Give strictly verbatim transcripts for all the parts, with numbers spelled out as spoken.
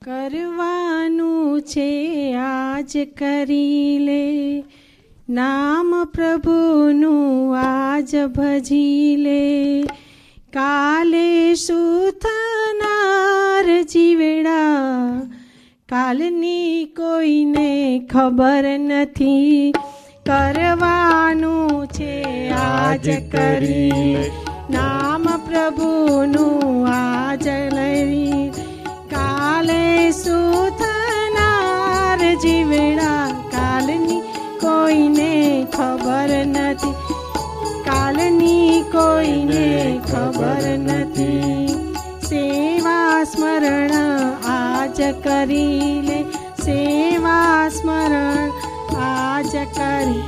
કરવાનું છે આજ કરી લે, નામ પ્રભુનું આજ ભજી લે. કાલે શું થનાર જીવડા, કાલની કોઈને ખબર નથી. કરવાનું છે આજ કરી લે, નામ પ્રભુનું આજ લઈ. કાલે શું થનાર જીવડા, કાલની કોઈને ખબર નથી. કાલની કોઈને ખબર નથી. સેવા સ્મરણ આજ કરી લે, સેવા સ્મરણ આજ કરી.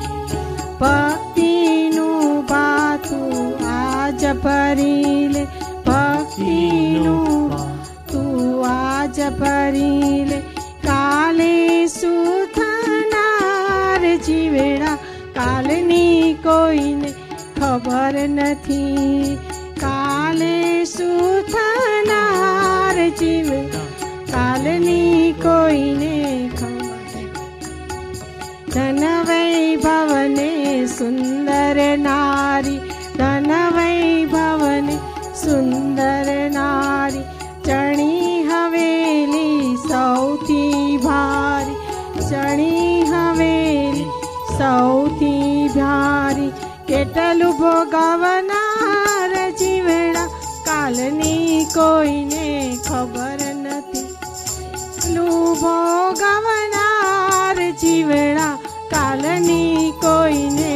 ભક્તિનું બાથું આજ ભરી લે, ભક્તિનું તું આજ ભરી લે. કાલે શું થનાર જીવડા, કાલની કોઈને ખબર નથી. કાલે શું થનાર જીવડા, કાલની કોઈને ખબર. ધન વૈભવને સુંદર નારી, ધન વૈભવને સુંદર નારી. ચણી હવેલી સૌથી ભારી, ચણી હવેલી સૌથી ભારી. કેટલું ભોગવનાર જીવડા, કાલની કોઈને ખબર નથી. કેટલું ભોગવનાર જીવડા, કાલની કોઈને.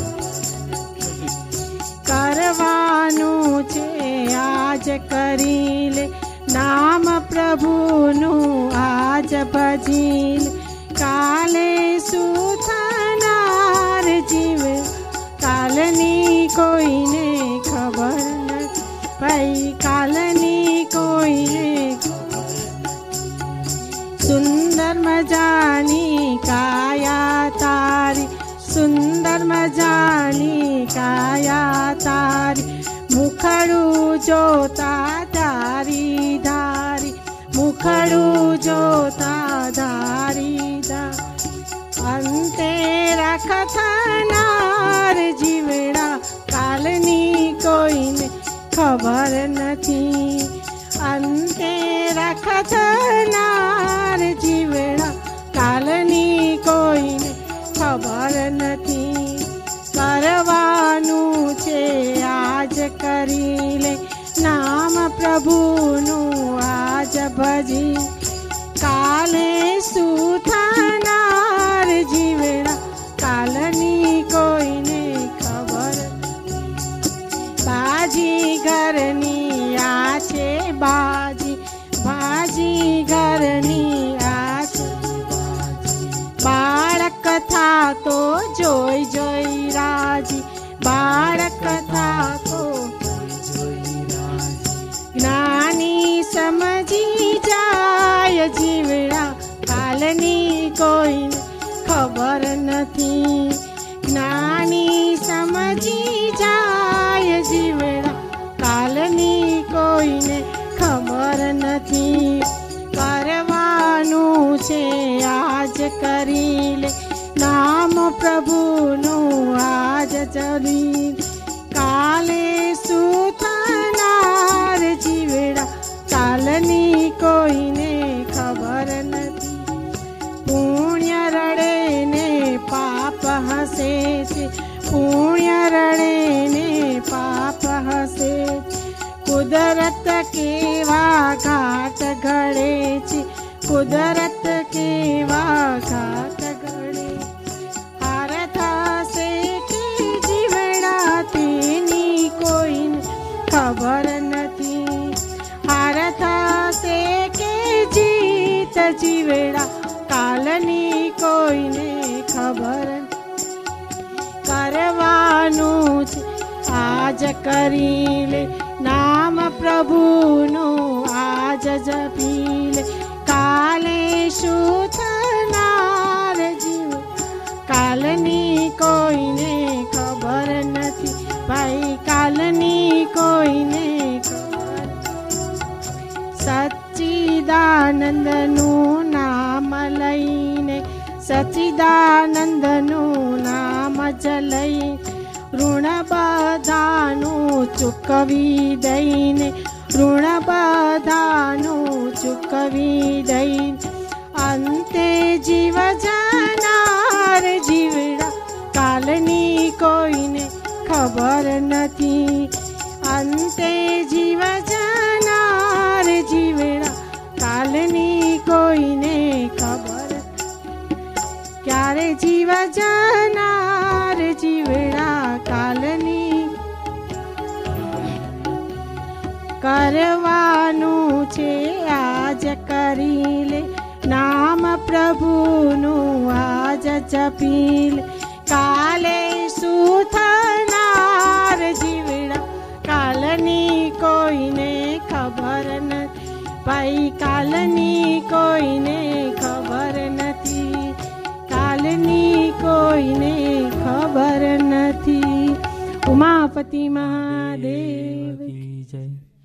કરવાનું છે આજ કરી લે, નામ પ્રભુનું આજ ભજી લે. કાલે શું થનાર જીવડા, કાલની કોઈને ખબર નથી. ભાઈ કાલની કોઈને ખબર નથી. સુંદર મજાની કાયા તારી, સુંદર મજાની કાયા તારી. મુખડું જોતા ધારી ધારી, મુખડું જોતા ધારી ધારી. અંતે રખ થનાર જીવડા, કાલની કોઈને ખબર નથી. અંતે રખ થનાર જીવડા, કાલની કોઈને ખબર નથી. કરવાનું છે આજ કરી લે, નામ પ્રભુનું આજ ભજી. કાલે શું થનાર જીવડા, કાલની કોઈને ખબર. બાજી ઘરની આ છે બાજી, બાજી ઘરની આ છે. બાળક થાતો જોઈ જોઈ રાજી, બાળક થાતો જ્ઞાની સમજી જાય જીવડા, કાલની કોઈને ખબર નથી. જ્ઞાની સમજી જાય જીવડા, કાલની કોઈને ખબર નથી. કરવાનું છે આજ કરી લે, નામ પ્રભુનું આજ જરી. કાલે શું થનાર જીવડા, કાલની કોઈને ખબર નથી. પુણ્ય રડે ને પાપ હસે છે, પુણ્ય રડે ને પાપ હસે. કુદરત કેવા ઘાટ ઘડે છે, કુદરત કેવા ઘાટ ઘડે. હાર થશે કે જીવડા, તેની કોઈને ખબર નથી. હાર થશે કે જીત જીવડા, કાલની કોઈને ખબર. કરવાનું છે આજ કરી લે, નામ પ્રભુનું આજ જપી લે. કાલે શું થનાર જીવ, કાલની કોઈને ખબર નથી. ભાઈ કાલની કોઈને ખબર. સચ્ચિદાનંદ સચિદાનંદનું નામ લઈને, સચિદાનંદનું નામ જ લઈ, ઋણ બધાનું ચૂકવી દઈને, ઋણ બધાનું ચૂકવી દઈને, અંતે જીવ જનાર જીવડા કાલની કોઈને ખબર નથી, અંતે જીવ જનાર જીવડા કાલની કોઈને ખબર, ક્યારે જીવ જનાર જીવડા કાલની, કરવાનું છે આજ કરી લે, નામ પ્રભુનું આજ જપી લે, કાલે શું થનાર જીવડા કાલની કોઈને ખબર નથી, ભાઈ કાલની કોઈને ખબર નથી, કાલની કોઈને ખબર નથી. ઉમાપતિ મહાદેવ કી જય.